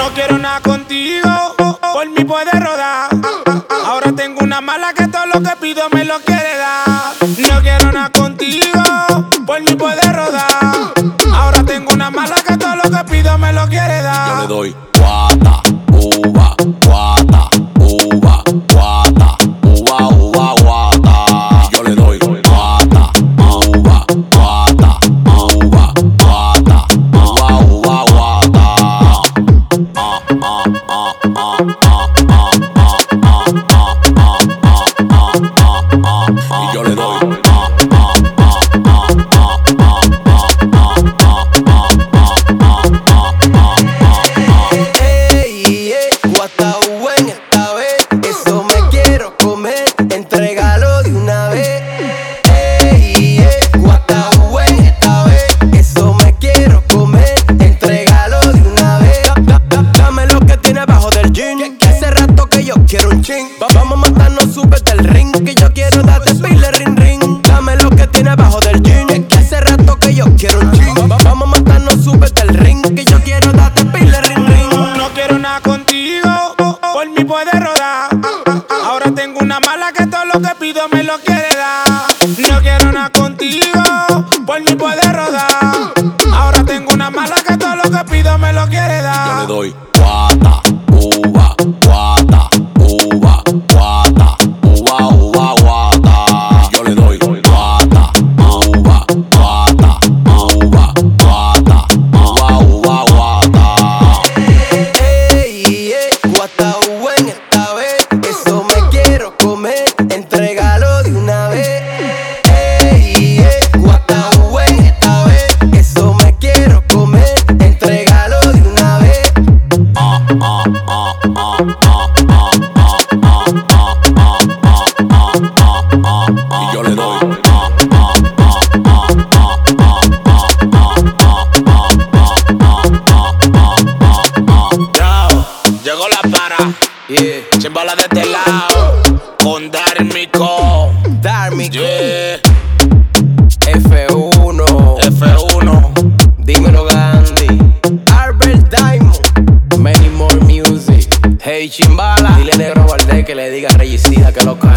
No quiero nada contigo, por mí puedes rodar. Ahora tengo una mala que todo lo que pido me lo quiere dar. No quiero nada contigo, por mí puedes rodar. Ahora tengo una mala que todo lo que pido me lo quiere dar. Yo le doy guata, uva, guata, uva, guata, uva, uva, guata. Yo le doy guata, uva, guata, uva, guata, uva, uva, guata. Y yo le doy quiero un chin. Vamos a matarnos, súbete el ring, que yo quiero darte pile ring ring. Dame lo que tiene abajo del jean, que hace rato que yo quiero un chin. Vamos a matarnos, súbete el ring, que yo quiero darte pile ring ring. No quiero nada contigo, por mí puedes rodar. Ahora tengo una mala que todo lo que pido me lo quiere dar. No quiero nada contigo, por mí puedes rodar. Ahora tengo una mala que todo lo que pido me lo quiere dar. Yo le doy guata, uva, guata, uva, guata, uva, uva, guata. Yo le doy guata, uva, guata, uva, guata, uva, uva, guata. Ey, guata, buen esta vez, eso me quiero comer, entrégalo de una vez. Ey, guata, buen esta vez, eso me quiero comer, entrégalo de una vez. Y yo le doy Yo, llegó la para, chimbala de este lado, con Dármico. Dármico, Yeah, F1, F1. dímelo Gandhi, Albert Diamond, Many More Music. Hey Chimbala, dile negro Valdés que le diga Regicida que lo